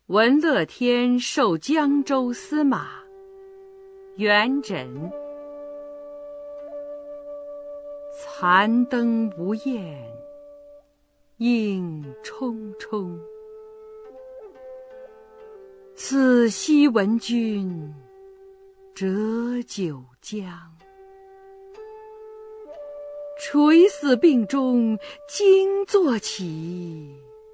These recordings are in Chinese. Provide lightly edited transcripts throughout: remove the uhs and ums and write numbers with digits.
文乐天授江州司马。元稹。残灯无焰映冲冲，此夕闻君折九江。垂死病中惊坐起，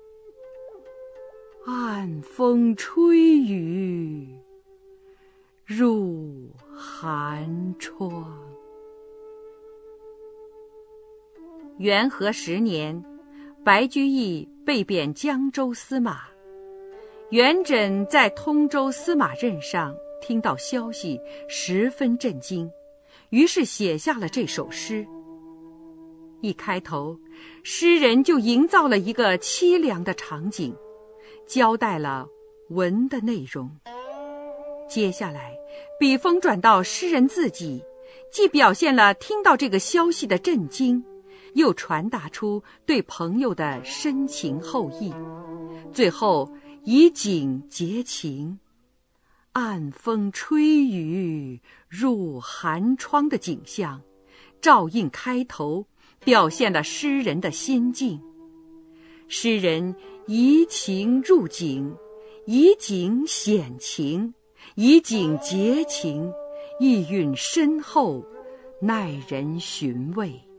暗风吹雨入寒窗。元和10年，白居易被贬江州司马。元稹在通州司马任上听到消息，十分震惊，于是写下了这首诗。一开头，诗人就营造了一个凄凉的场景，交代了文的内容。接下来，笔锋转到诗人自己，既表现了听到这个消息的震惊，又传达出对朋友的深情厚谊，最后以景结情。暗风吹雨入寒窗的景象，照应开头，表现了诗人的心境。诗人移情入景，以景显情，以景结情，意蕴深厚，耐人寻味。